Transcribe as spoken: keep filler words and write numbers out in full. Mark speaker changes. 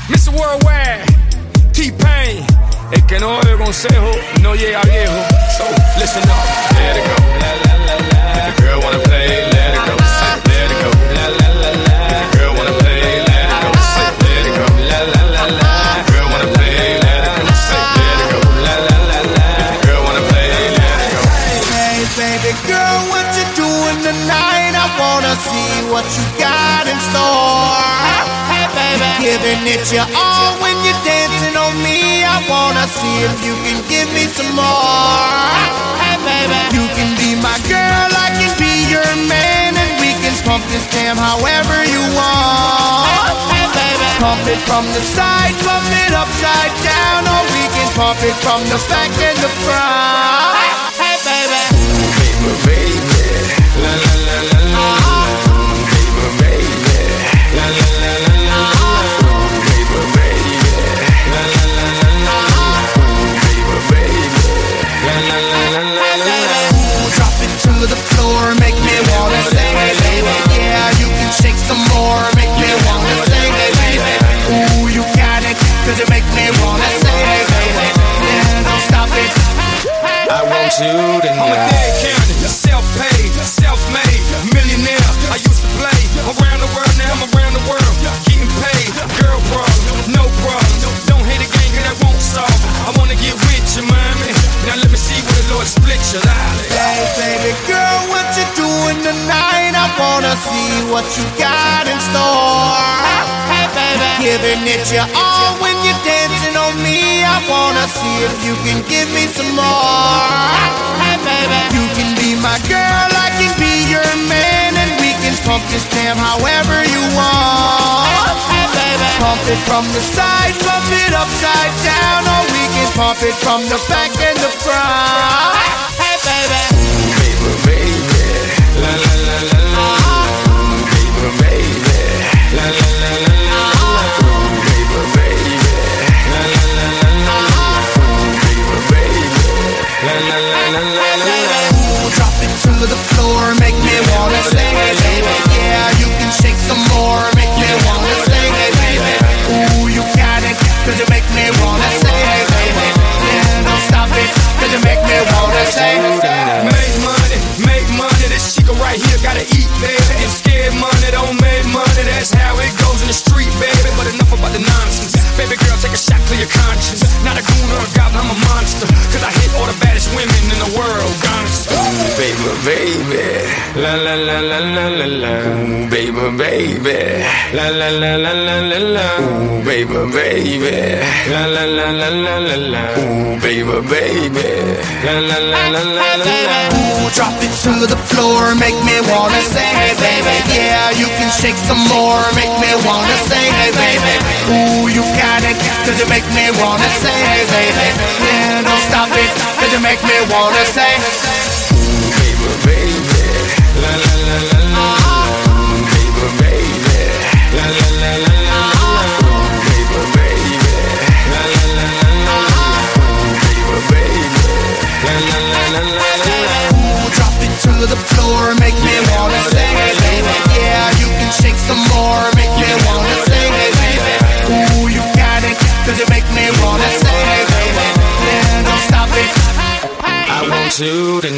Speaker 1: mister Worldwide, T-Pain. El que no oye consejo no llega viejo. So listen up, let it go. La la la la. If the girl wanna play, let it go. Let it go. La la la la. If the girl wanna play, let it go. Let it go. La la la la. If the girl wanna play, let it go. Let it go. La la la la. If the girl wanna play, let it go.
Speaker 2: Hey baby girl, what you doing tonight? I wanna see what you got in store. Hey baby, giving it your all when you're dancing on me. I wanna see if you can give me some more. Hey baby, you can be my girl, I can be your man, and we can pump this jam however you want. Hey baby, pump it from the side, pump it upside down, or we can pump it from the back and the front. Hey baby,
Speaker 1: ooh, baby, baby, la la la la la, ooh, baby, baby, la la la la la, ooh, baby, baby, la la la la la, ooh, baby, baby, la la la la la la.
Speaker 2: Ooh, drop it to the floor, make me wanna sing, hey baby. Yeah, you can shake some more, make me wanna sing, hey baby. Ooh, you got it, cause you make me wanna sing, hey baby. Yeah, don't stop it.
Speaker 1: I want you to know I'm a dead county, self-paid, self-made, millionaire. I used to play around the world, now I'm around the world, getting paid. Girl problems, no problems. Don't hate a game, cause that won't solve it. I wanna get with you, mommy. Now let me see where the Lord split you.
Speaker 2: Hey baby girl, what you doing tonight? I wanna see what you got in store. Hey baby, giving it your all when you're dancing on me. I wanna see if you can give me some more. Hey baby, you can be my girl, I can be your man, and we can pump this jam however you want. Hey baby, pump it from the side, pump it upside down, or we can pump it from the back and the front. Hey baby,
Speaker 1: ooh, baby, baby, la la la la la, ooh, baby, baby, la la la la la, ooh, baby, baby, la la la la la, ooh, baby, baby, la la la la la la.
Speaker 2: Ooh, drop it to the floor, make me wanna sing, hey baby. Yeah, you can shake some more, make me wanna sing, hey baby. Ooh, you got it, cause you make me wanna sing, hey baby. Yeah, don't stop it, cause you make me wanna sing.
Speaker 1: Make money, make money, this chica right here gotta eat, baby. And scared money don't make money, that's how it goes in the street, baby. But enough about the nonsense. Baby girl, take a shot, clear your conscience. Not a goon or a goblin, I'm a monster. Cause I hit all the baddest women in the world, gangsta. Ooh, baby, baby, la la la la la la la. Ooh, baby, baby, la la la la la la la. Ooh, baby, baby, la la la la la la la. Ooh, baby, baby, la la la la la la la.
Speaker 2: Ooh, drop it to the floor, make me wanna sing, hey baby. Yeah, you can shake some more, make me wanna sing, hey baby. Ooh, you got it, cause you make me wanna sing, hey baby. Yeah, don't stop it, cause you make me wanna sing.
Speaker 1: Ooh, baby, baby, la la la la la. Ooh, baby, baby, la la la la la. Ooh, baby, baby, la la la la la. Ooh, baby, baby, la la la la la la.
Speaker 2: Ooh, drop it to the floor, make me wanna sing, hey baby. Yeah, you can shake some more, make me wanna sing, hey baby. Ooh, you got it, cause you make me wanna sing, hey baby. Yeah, don't stop it.
Speaker 1: I want you to